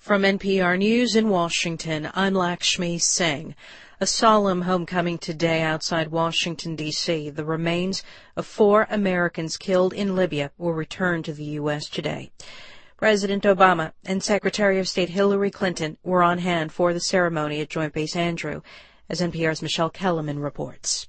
From NPR News in Washington, I'm Lakshmi Singh. A solemn homecoming today outside Washington, D.C. The remains of 4 Americans killed in Libya will return to the U.S. today. President Obama and Secretary of State Hillary Clinton were on hand for the ceremony at Joint Base Andrew, as NPR's Michelle Kellerman reports.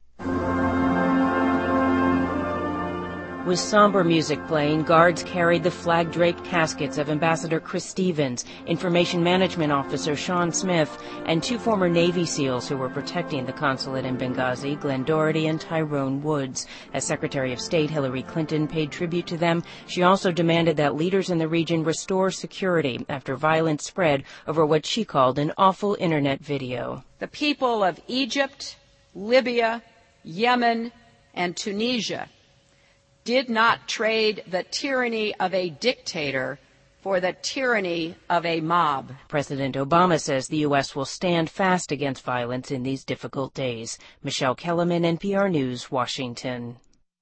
With somber music playing, guards carried the flag-draped caskets of Ambassador Chris Stevens, Information Management Officer Sean Smith, and 2 former Navy SEALs who were protecting the consulate in Benghazi, Glenn Doherty and Tyrone Woods. As Secretary of State Hillary Clinton paid tribute to them, she also demanded that leaders in the region restore security after violence spread over what she called an awful internet video. The people of Egypt, Libya, Yemen, and Tunisia did not trade the tyranny of a dictator for the tyranny of a mob. President Obama says the U.S. will stand fast against violence in these difficult days. Michelle Kellerman, NPR News, Washington.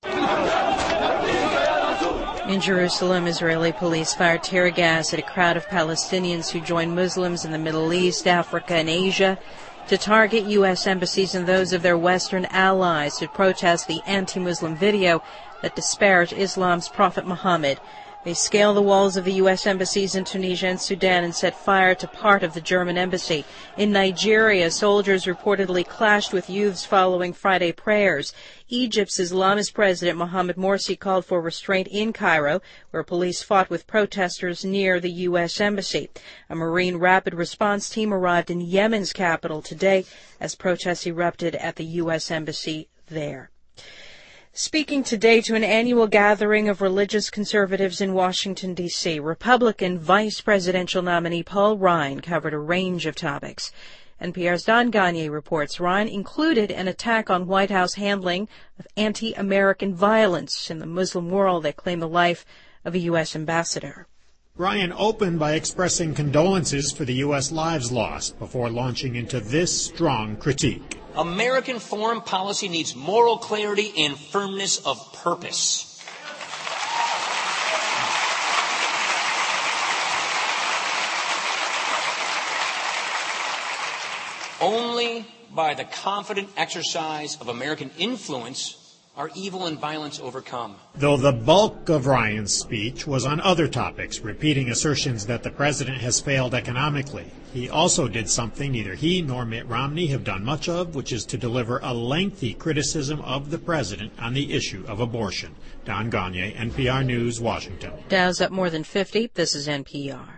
In Jerusalem, Israeli police fired tear gas at a crowd of Palestinians who joined Muslims in the Middle East, Africa, and Asia to target U.S. embassies and those of their Western allies to protest the anti-Muslim video that disparaged Islam's Prophet Muhammad. They scaled the walls of the U.S. embassies in Tunisia and Sudan and set fire to part of the German embassy. In Nigeria, soldiers reportedly clashed with youths following Friday prayers. Egypt's Islamist President Mohamed Morsi called for restraint in Cairo, where police fought with protesters near the U.S. embassy. A Marine rapid response team arrived in Yemen's capital today as protests erupted at the U.S. embassy there. Speaking today to an annual gathering of religious conservatives in Washington, D.C., Republican vice presidential nominee Paul Ryan covered a range of topics. NPR's Don Gagné reports Ryan included an attack on White House handling of anti-American violence in the Muslim world that claimed the life of a U.S. ambassador. Ryan opened by expressing condolences for the U.S. lives lost before launching into this strong critique. American foreign policy needs moral clarity and firmness of purpose. Only by the confident exercise of American influence are evil and violence overcome. Though the bulk of Ryan's speech was on other topics, repeating assertions that the president has failed economically, he also did something neither he nor Mitt Romney have done much of, which is to deliver a lengthy criticism of the president on the issue of abortion. Don Gagné, NPR News, Washington. Dow's up more than 50. This is NPR.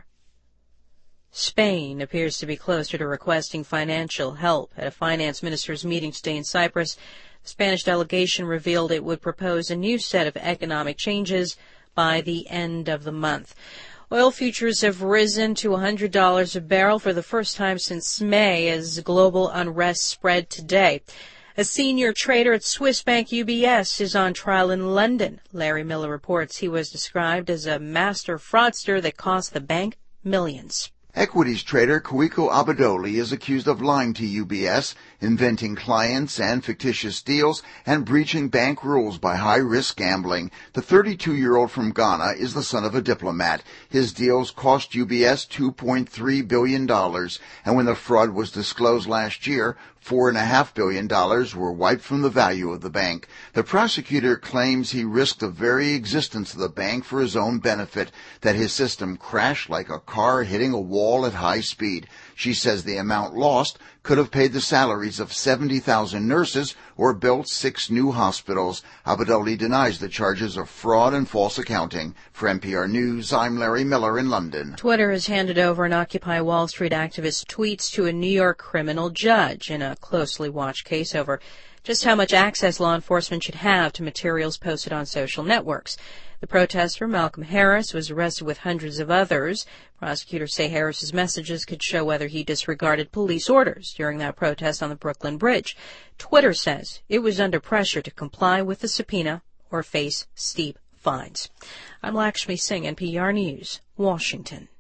Spain appears to be closer to requesting financial help. At a finance ministers' meeting today in Cyprus, the Spanish delegation revealed it would propose a new set of economic changes by the end of the month. Oil futures have risen to $100 a barrel for the first time since May as global unrest spread today. A senior trader at Swiss bank UBS is on trial in London. Larry Miller reports he was described as a master fraudster that cost the bank millions. Equities trader Kouiko Abadoli is accused of lying to UBS, inventing clients and fictitious deals, and breaching bank rules by high-risk gambling. The 32-year-old from Ghana is the son of a diplomat. His deals cost UBS $2.3 billion, and when the fraud was disclosed last year, $4.5 billion were wiped from the value of the bank. The prosecutor claims he risked the very existence of the bank for his own benefit, that his system crashed like a car hitting a wall at high speed. She says the amount lost could have paid the salaries of 70,000 nurses or built 6 new hospitals. Abadoli denies the charges of fraud and false accounting. For NPR News, I'm Larry Miller in London. Twitter has handed over an Occupy Wall Street activist's tweets to a New York criminal judge in a closely watched case over just how much access law enforcement should have to materials posted on social networks. The protester, Malcolm Harris, was arrested with hundreds of others. Prosecutors say Harris's messages could show whether he disregarded police orders during that protest on the Brooklyn Bridge. Twitter says it was under pressure to comply with the subpoena or face steep fines. I'm Lakshmi Singh, NPR News, Washington.